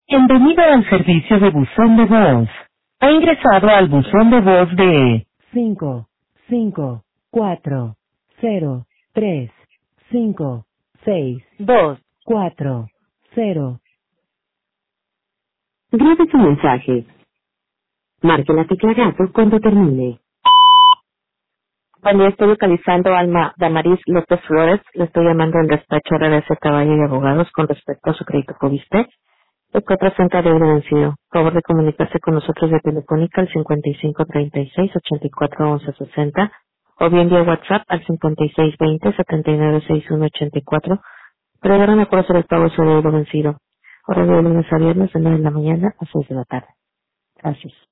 Bienvenido al servicio de buzón de voz. Ha ingresado al buzón de voz de 554-3-5-6-2-4-0. Grabe su mensaje. Marque la tecla gato cuando termine. Bueno, estoy localizando a Alma Damaris López Flores. Le estoy llamando en despacho RBC Caballo y Abogados con respecto a su crédito Coviste. El 430 de vencido. Favor de comunicarse con nosotros de Telefónica al 5536-841160 o bien vía WhatsApp al 5620-796184 para dar una cosa del pago sobre el vencido. Horario de lunes a viernes de 9 de la mañana a 6 de la tarde. Gracias.